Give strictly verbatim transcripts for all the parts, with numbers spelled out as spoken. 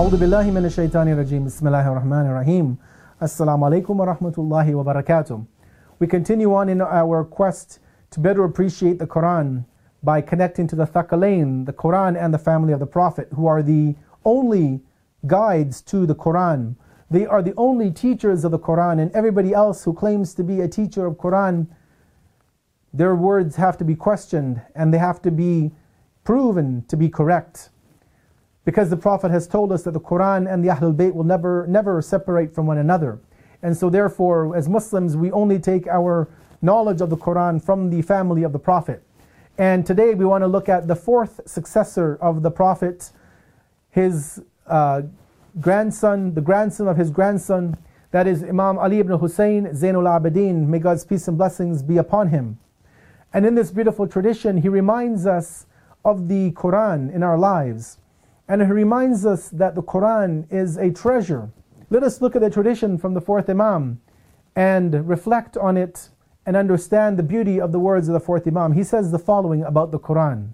أعوذ بالله من الشيطان الرجيم بسم الله الرحمن الرحيم Assalamu alaikum wa rahmatullahi wa barakatuh. We continue on in our quest to better appreciate the Quran by connecting to the Thaqalain, the Quran and the family of the Prophet, who are the only guides to the Quran. They are the only teachers of the Quran, and everybody else who claims to be a teacher of Quran, their words have to be questioned and they have to be proven to be correct. Because the Prophet has told us that the Quran and the Ahlul Bayt will never, never separate from one another. And so therefore, as Muslims, we only take our knowledge of the Quran from the family of the Prophet. And today we want to look at the fourth successor of the Prophet, his uh, grandson, the grandson of his grandson, that is Imam Ali ibn Hussein Zainul Abidin, may God's peace and blessings be upon him. And in this beautiful tradition, he reminds us of the Quran in our lives. And he reminds us that the Quran is a treasure. Let us look at the tradition from the fourth Imam and reflect on it and understand the beauty of the words of the fourth Imam. He says the following about the Quran.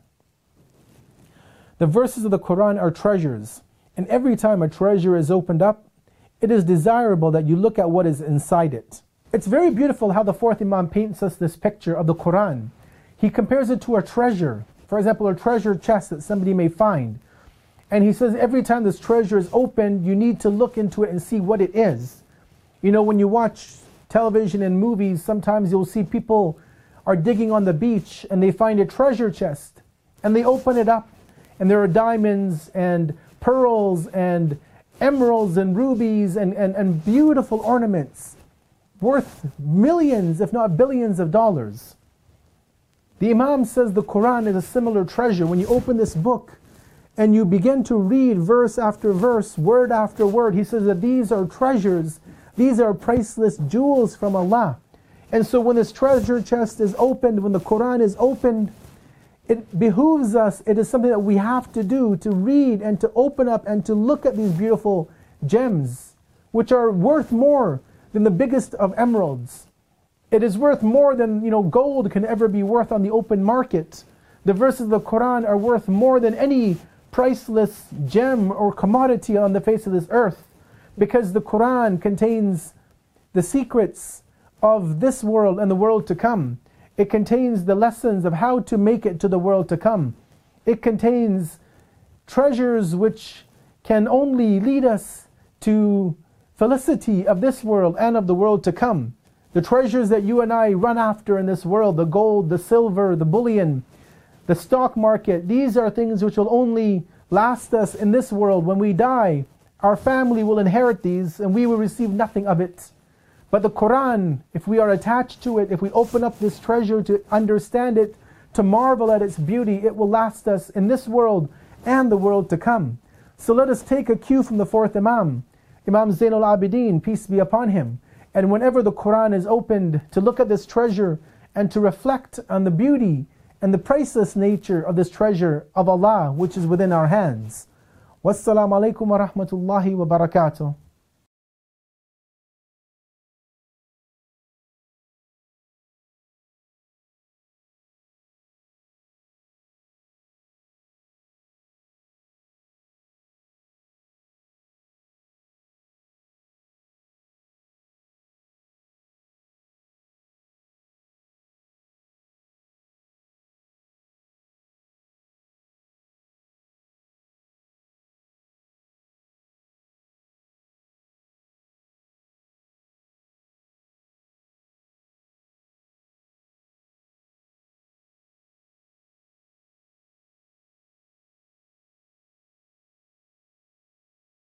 The verses of the Quran are treasures, and every time a treasure is opened up, it is desirable that you look at what is inside it. It's very beautiful how the fourth Imam paints us this picture of the Quran. He compares it to a treasure. For example, a treasure chest that somebody may find. And he says every time this treasure is opened, you need to look into it and see what it is. You know, when you watch television and movies, sometimes you'll see people are digging on the beach and they find a treasure chest. And they open it up and there are diamonds and pearls and emeralds and rubies and, and, and beautiful ornaments worth millions, if not billions of dollars. The Imam says the Quran is a similar treasure. When you open this book, and you begin to read verse after verse, word after word, he says that these are treasures, these are priceless jewels from Allah. And so when this treasure chest is opened, when the Quran is opened, it behooves us, it is something that we have to do, to read and to open up and to look at these beautiful gems, which are worth more than the biggest of emeralds. It is worth more than, you know, gold can ever be worth on the open market. The verses of the Quran are worth more than any priceless gem or commodity on the face of this earth, because the Quran contains the secrets of this world and the world to come. It contains the lessons of how to make it to the world to come. It contains treasures which can only lead us to felicity of this world and of the world to come. The treasures that you and I run after in this world, the gold, the silver, the bullion, the stock market, these are things which will only last us in this world. When we die, our family will inherit these and we will receive nothing of it. But the Quran, if we are attached to it, if we open up this treasure to understand it, to marvel at its beauty, it will last us in this world and the world to come. So let us take a cue from the fourth Imam, Imam Zainul Abidin, peace be upon him. And whenever the Quran is opened, to look at this treasure and to reflect on the beauty and the priceless nature of this treasure of Allah which is within our hands. Wassalamu alaikum wa rahmatullahi wa barakatuh.